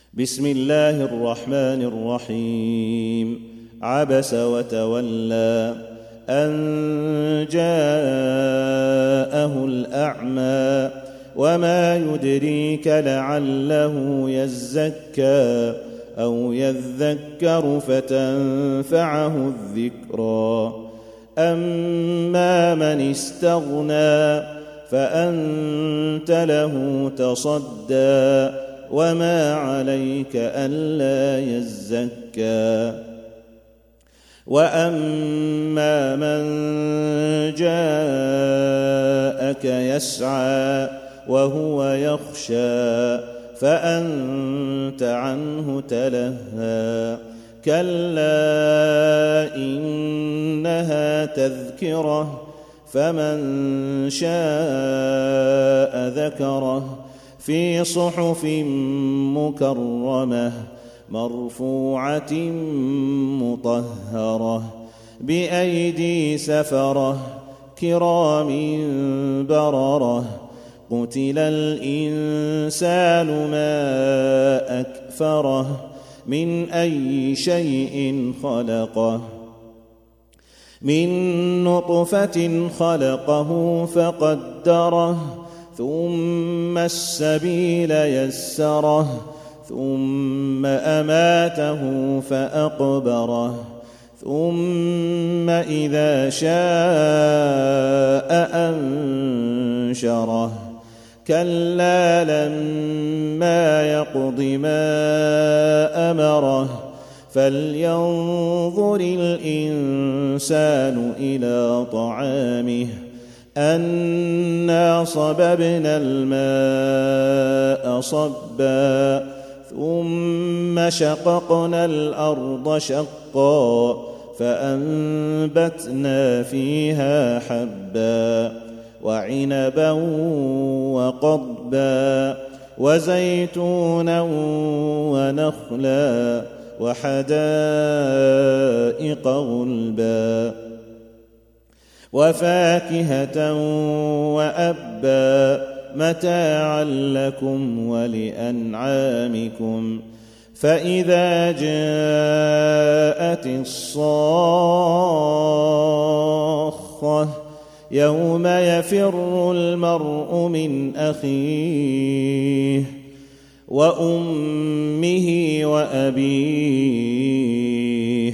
بسم الله الرحمن الرحيم. عبس وتولى أن جاءه الأعمى وما يدريك لعله يزكى أو يذكر فتنفعه الذكرى. أما من استغنى فأنت له تصدى وما عليك ألا يزكى. وأما من جاءك يسعى وهو يخشى فأنت عنه تلهى. كلا إنها تذكرة فمن شاء ذكره في صحف مكرمة مرفوعة مطهرة بأيدي سفرة كرام بررة. قتل الإنسان ما أكفره من أي شيء خلقه من نطفة خلقه فقدره ثم السبيل يسره ثم أماته فأقبره ثم إذا شاء أنشره. كلا لما يقض ما أمره فلينظر الإنسان إلى طعامه أنا صببنا الماء صبا ثم شققنا الأرض شقا فأنبتنا فيها حبا وعنبا وقضبا وزيتونا ونخلا وحدائق غلبا وفاكهة وأبا متاعا لكم ولأنعامكم. فإذا جاءت الصاخة يوم يفر المرء من أخيه وأمه وأبيه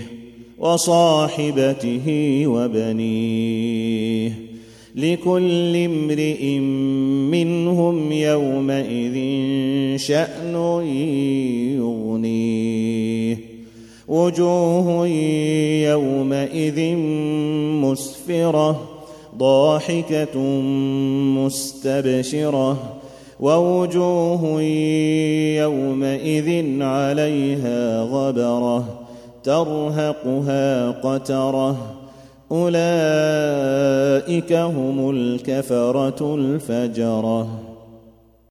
وصاحبته وبنيه لكل امرئ منهم يومئذ شأن يغنيه. وجوه يومئذ مسفرة ضاحكة مستبشرة ووجوه يومئذ عليها غبرة ترهقها قترة. أولئك هم الكفرة الفجرة.